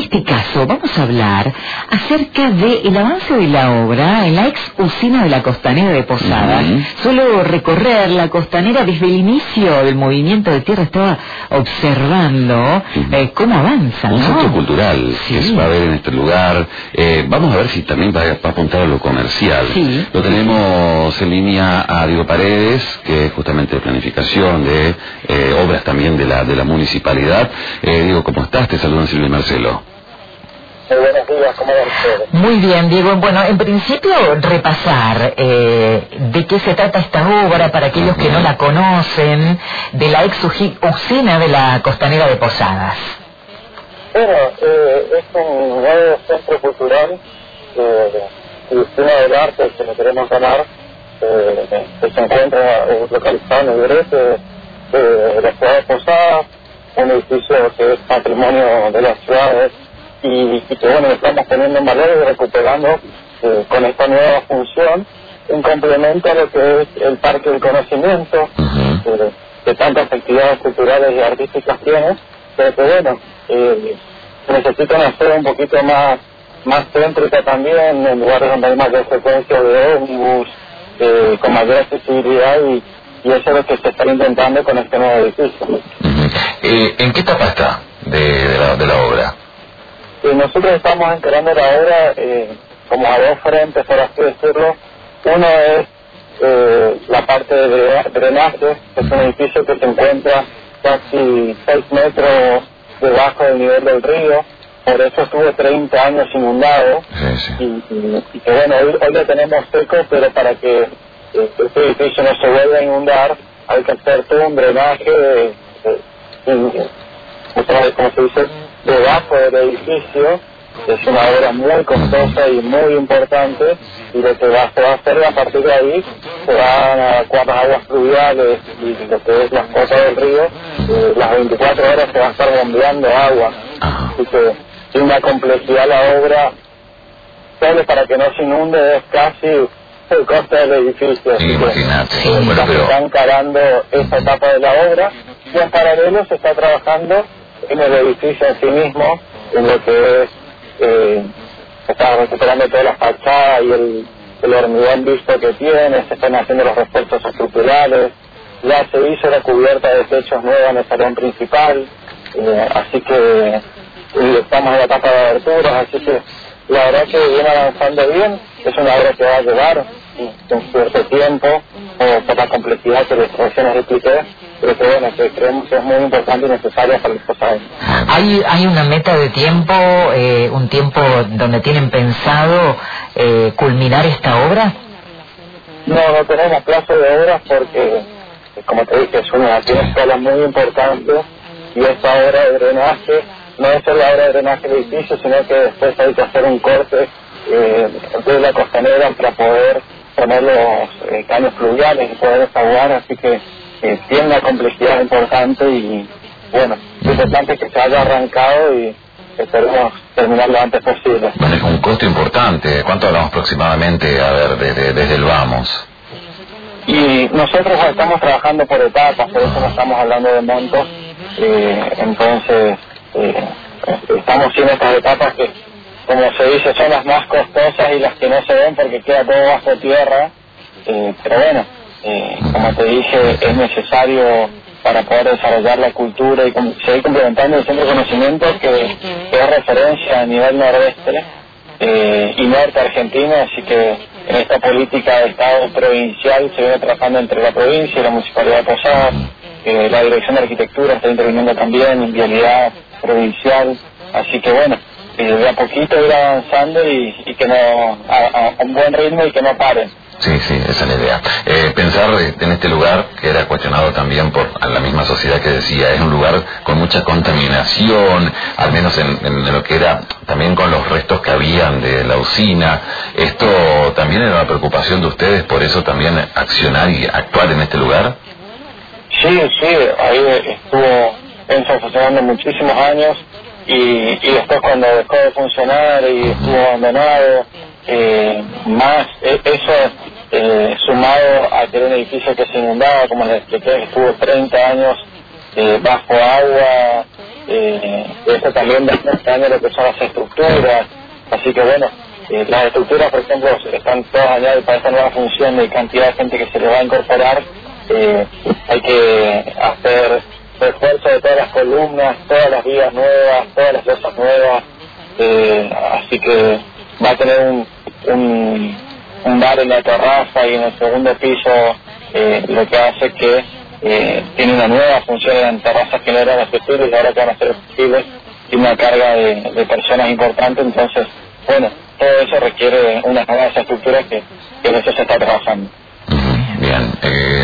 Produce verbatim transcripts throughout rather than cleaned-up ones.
este caso vamos a hablar acerca del avance de la obra en la ex usina de la Costanera de Posadas. Uh-huh. Suelo recorrer la Costanera desde el inicio del movimiento de tierra, estaba observando uh-huh. eh, cómo avanza, un ¿no? centro cultural sí. que se va a ver en este lugar. Eh, vamos a ver si también va, va a apuntar a lo comercial. Sí. Lo tenemos en línea a Diego Paredes, que es justamente de planificación de eh, obras también de la de la municipalidad. Eh, Diego, ¿cómo estás? Te saludan Silvia y Marcelo. Muy buenos días, ¿cómo van ustedes? Muy bien, Diego. Bueno, en principio repasar eh, de qué se trata esta obra para aquellos uh-huh. que no la conocen, de la ex usina de la Costanera de Posadas. Bueno, eh, es un nuevo centro cultural eh, y usina del arte que le queremos llamar, eh, que se encuentra eh, localizado en el Grete de la ciudad de Posadas, un edificio que es patrimonio de las ciudades y, y que bueno, estamos poniendo en valor y recuperando eh, con esta nueva función en complemento a lo que es el Parque del Conocimiento, uh-huh. eh, que tantas actividades culturales y artísticas tiene, pero que bueno, eh, necesitan hacer un poquito más más céntrica también, en lugares donde hay mayor frecuencia de ómnibus, eh, con mayor accesibilidad y y eso es lo que se está intentando con este nuevo edificio. Uh-huh. eh, ¿En qué etapa está de, de, la, de la obra? Eh, nosotros estamos encarando la obra eh, como a dos frentes, por así decirlo. Uno es eh, la parte de drenaje, que es un edificio que se encuentra casi seis metros debajo del nivel del río, por eso estuvo treinta años inundado, sí, sí. Y, y, y que bueno, hoy, hoy lo tenemos seco, pero para que este edificio no se vuelve a inundar, hay que hacer todo un drenaje, eh, eh, como se dice, debajo del edificio. Es una obra muy costosa y muy importante, y lo que va, se va a hacer a partir de ahí, se van a adecuar las aguas fluviales y lo que es las cosas del río, eh, las veinticuatro horas se va a estar bombeando agua, así que tiene una complejidad la obra, solo para que no se inunde es casi el coste del edificio. Sí, imagínate. Sí, bueno, pero... se está encarando esta etapa de la obra y en paralelo se está trabajando en el edificio en sí mismo, en lo que es, eh, se está recuperando toda la fachada y el, el hormigón visto que tiene, se están haciendo los refuerzos estructurales, ya se hizo la cubierta de techos nueva en el salón principal, eh, así que estamos en la etapa de aberturas, así que la verdad que viene avanzando bien. Es una obra que va a llevar un cierto tiempo eh, por la complejidad que les recién les expliqué, pero que bueno, que creemos que es muy importante y necesaria para el Posadas. ¿Hay, ¿Hay una meta de tiempo, eh, un tiempo donde tienen pensado eh, culminar esta obra? No, no tenemos plazo de obras porque, como te dije, es una escala muy importante y esta obra de drenaje no es solo la obra de drenaje del edificio, sino que después hay que hacer un corte eh, de la costanera para poder poner los eh, caños fluviales y poder desaguar, así que eh, tiene una complejidad importante y bueno, lo importante es que se haya arrancado y esperemos terminar lo antes posible. Maneja un costo importante. ¿Cuánto hablamos aproximadamente, a ver, desde, desde el vamos? Y nosotros estamos trabajando por etapas, por eso no estamos hablando de montos, eh, entonces eh, estamos en estas etapas que, como se dice, son las más costosas y las que no se ven porque queda todo bajo tierra, eh, pero bueno, eh, como te dije, es necesario para poder desarrollar la cultura y com- seguir complementando el centro de conocimiento que, que es referencia a nivel nordeste eh, y norte argentino, así que en esta política de Estado provincial se viene trabajando entre la provincia y la Municipalidad de Posadas, eh, la Dirección de Arquitectura está interviniendo también en vialidad provincial, así que bueno, eh, de a poquito ir avanzando y, y que no, a, a un buen ritmo y que no paren. Sí, sí, esa es la idea. Eh, pensar en este lugar, que era cuestionado también por la misma sociedad que decía, es un lugar con mucha contaminación, al menos en, en lo que era también con los restos que habían de la usina. Esto también era una preocupación de ustedes, por eso también accionar y actuar en este lugar. Sí, sí, ahí estuvo Enzo funcionando muchísimos años y, y después cuando dejó de funcionar y estuvo abandonado, eh, más eh, eso eh, sumado a que era un edificio que se inundaba, como les expliqué, estuvo treinta años eh, bajo agua, eh, esto también va dañando lo que son las estructuras, así que bueno, eh, las estructuras, por ejemplo, están todas dañadas para esta nueva función de cantidad de gente que se le va a incorporar. Eh, hay que hacer refuerzo de todas las columnas, todas las vías nuevas, todas las losas nuevas, eh, así que va a tener un, un, un bar en la terraza y en el segundo piso, eh, lo que hace que eh, tiene una nueva función en terrazas que no eran accesibles y ahora que van a ser accesibles, tiene una carga de, de personas importante, entonces, bueno, todo eso requiere unas nuevas estructuras que, que en eso se está trabajando. Bien, eh,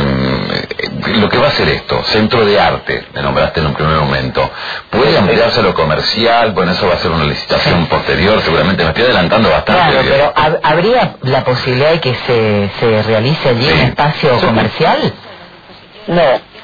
lo que va a ser esto, centro de arte, me nombraste en un primer momento, ¿puede ampliarse a lo comercial? Bueno, eso va a ser una licitación posterior, seguramente me estoy adelantando bastante. Claro, pero ¿hab- ¿habría la posibilidad de que se, se realice allí sí. un espacio sí. comercial? No,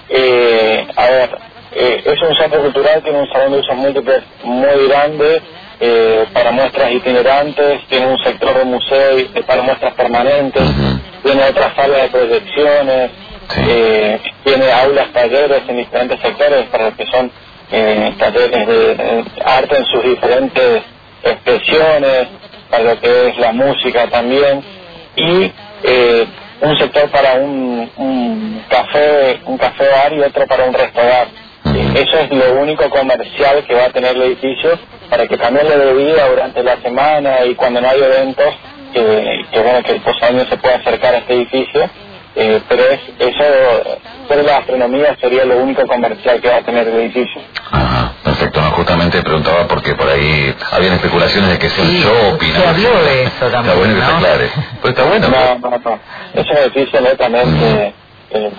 eh, a ver, eh, es un centro cultural, tiene un salón de usos múltiples muy grande, eh, para muestras itinerantes, tiene un sector de museo y, para muestras permanentes, uh-huh. tiene otras salas de proyecciones, sí. eh, tiene aulas, talleres en diferentes sectores para los que son eh, talleres de, de arte en sus diferentes expresiones, para lo que es la música también, y eh, un sector para un, un café, un café bar y otro para un restaurante. Uh-huh. Eso es lo único comercial que va a tener el edificio, para que también le dé vida durante la semana y cuando no hay eventos, que, que bueno, que el posadeño se pueda acercar a este edificio, eh, pero es eso, por la gastronomía sería lo único comercial que va a tener el edificio. Ajá, perfecto, no, justamente preguntaba porque por ahí habían especulaciones de que sea sí, el shopping. Se habló ¿no? de eso también, está bueno que ¿no? se aclare. Pero está bueno. No, no, no, es un edificio netamente mm. eh,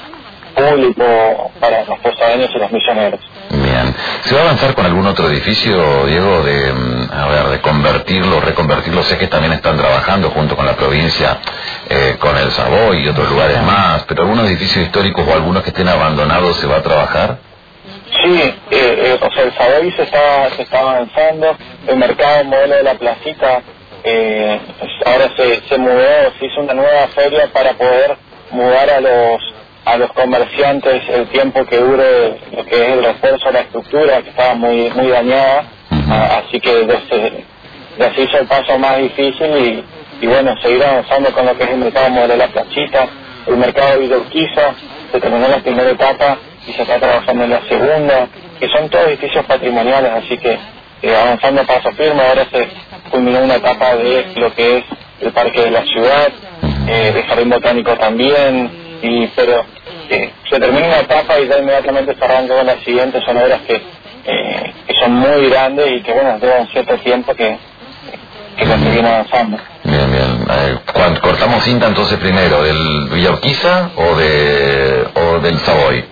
público para los posadeños y los misioneros. Bien. ¿Se va a avanzar con algún otro edificio, Diego, de, a ver, de convertirlo, reconvertirlo? Sé que también están trabajando junto con la provincia, eh, con el Savoy y otros lugares ah. más, pero algunos edificios históricos o algunos que estén abandonados, ¿se va a trabajar? Sí, eh, eh, o sea, el Savoy se está, se está avanzando, el mercado modelo de la placita, eh, ahora se, se mudó, se hizo una nueva feria para poder mudar a los a los comerciantes el tiempo que dure lo que es el refuerzo de la estructura, que estaba muy muy dañada, uh-huh. a, así que desde, ya se hizo el paso más difícil y, y bueno, seguir avanzando con lo que es el mercado modelo de la placita, el mercado de Villa Urquiza, se terminó la primera etapa y se está trabajando en la segunda, que son todos edificios patrimoniales, así que eh, avanzando paso firme. Ahora se culminó una etapa de lo que es el parque de la ciudad, eh, el jardín botánico también, y pero eh, se termina una etapa y ya inmediatamente se arranca con las siguientes. Son obras que, eh, que son muy grandes y que bueno, llevan cierto tiempo que, que seguimos avanzando. Bien, bien. Eh, ¿Cortamos cinta entonces primero del Villa Urquiza o, de, o del Savoy?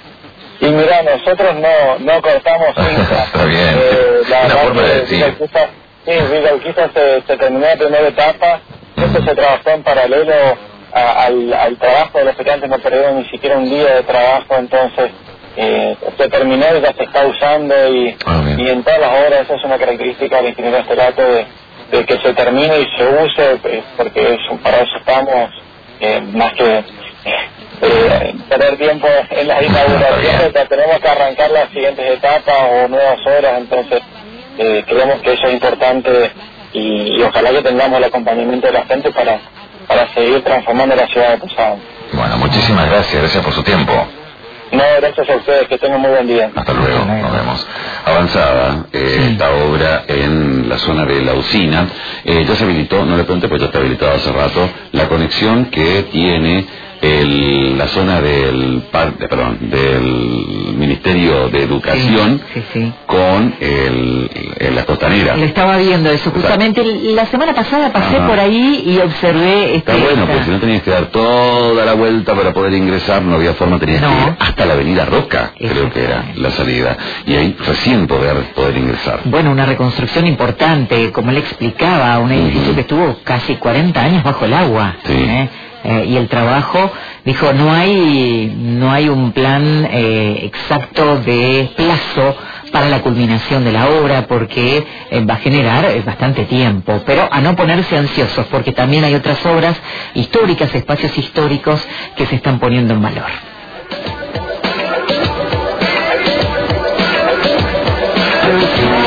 Y mira, nosotros no, no cortamos cinta. Está bien. Eh, la Una forma de decir. Villa Urquiza, sí, Villa Urquiza se, se terminó la primera etapa, esto se trabajó en paralelo A, al, al trabajo de los que antes no perdieron ni siquiera un día de trabajo, entonces eh, se terminó y ya se está usando y, ah, y en todas las obras eso es una característica del ingeniero Estelato, de, de que se termine y se use, eh, porque es, para eso estamos, eh, más que eh, perder tiempo en las inauguraciones, tenemos que arrancar las siguientes etapas o nuevas obras, entonces eh, creemos que eso es importante y, y ojalá que tengamos el acompañamiento de la gente para para seguir transformando la ciudad de Posada. Bueno, muchísimas gracias, gracias por su tiempo. No, gracias a ustedes, que tengan muy buen día. Hasta luego, nos vemos. Avanzada eh, sí. esta obra en la zona de la usina. Eh, ya se habilitó, no le pregunté, pues ya está habilitado hace rato, la conexión que tiene el, la zona del, de, perdón, del Ministerio de Educación sí, sí, sí. con el, el, la costanera. Le estaba viendo eso. Justamente la semana pasada pasé Ajá. por ahí y observé... Está este, bueno, porque si no tenías que dar toda la vuelta para poder ingresar, no había forma, tenías no. que ir hasta la avenida Roca, creo que era la salida. Y ahí recién poder, poder ingresar. Bueno, una reconstrucción importante, como le explicaba, un edificio uh-huh. que estuvo casi cuarenta años bajo el agua. Sí. ¿eh? Eh, y el trabajo, dijo, no hay no hay un plan eh, exacto de plazo para la culminación de la obra porque eh, va a generar eh, bastante tiempo, pero a no ponerse ansiosos porque también hay otras obras históricas, espacios históricos que se están poniendo en valor. Thank you.